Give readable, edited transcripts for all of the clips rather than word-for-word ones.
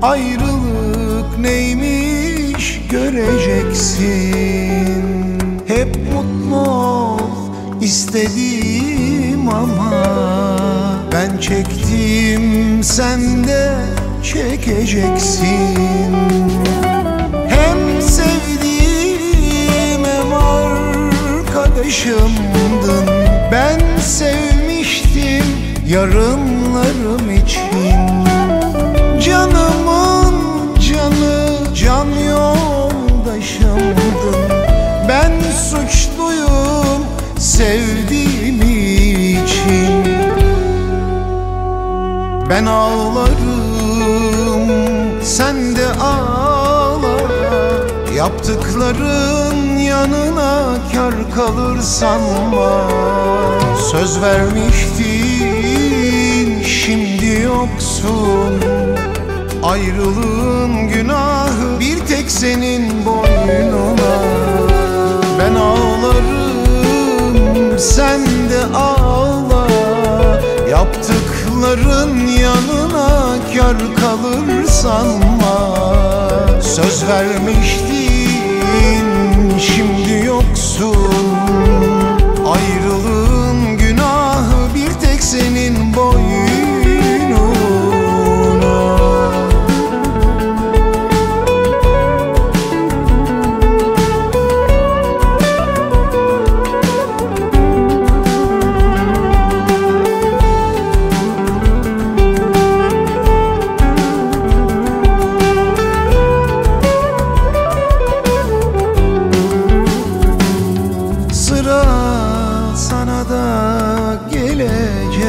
Ayrılık neymiş göreceksin. Hep mutlu ol istedim ama ben çektim, sen de çekeceksin. Hem sevdiğim hem arkadaşımdın. Ben sevmiştim yarınlarım için. Canımın canı, can yoldaşımdın. Ben suçluyum sevdiğim için. Ben ağlarım, sen de ağla. Yaptıkların yanına kar kalır sanma. Söz vermiştin, şimdi yoksun. Ayrılığın günahı bir tek senin boynuna. Ben ağlarım, sen de ağla. Yaptıkların yanına kar kalır sanma. Söz vermiştin, şimdi yoksun. Ayrılığın günahı bir tek senin boynuna. Sana da gelecek.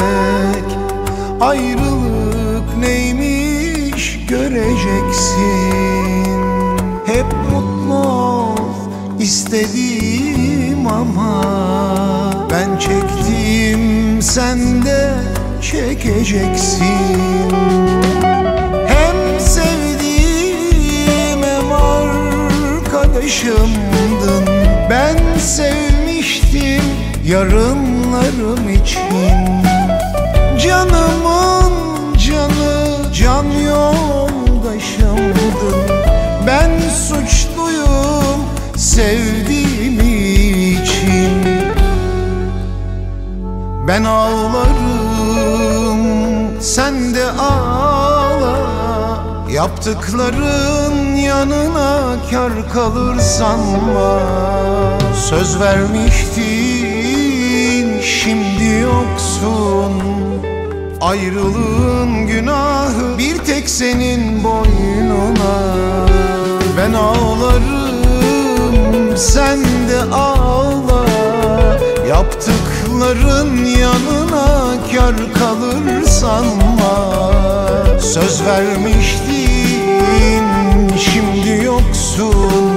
Ayrılık neymiş göreceksin. Hep mutlu ol istedim ama ben çektim, sen de çekeceksin. Hem sevdiğim hem arkadaşımdın. Ben sevmiştim yarınlarım için. Canımın canı, can yoldaşımdın. Ben suçluyum sevdiğim için. Ben ağlarım, sen de ağla. Yaptıkların yanına kar kalır sanma. Söz vermiştin, şimdi yoksun. Ayrılığın günahı bir tek senin boynuna. Ben ağlarım, sen de ağla. Yaptıkların yanına kar kalır sanma. Söz vermiştin, şimdi yoksun.